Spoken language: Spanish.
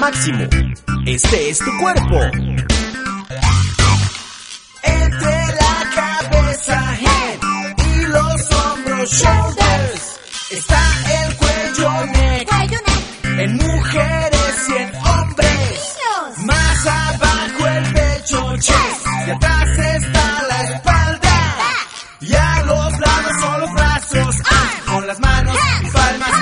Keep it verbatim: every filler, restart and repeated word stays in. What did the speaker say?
máximo. Este es tu cuerpo. Entre la cabeza, head, y los hombros, shoulders, está el cuello, neck, en mujeres y en hombres. Más abajo el pecho, chest, y atrás está la espalda. Y a los lados son los brazos, con las manos y palmas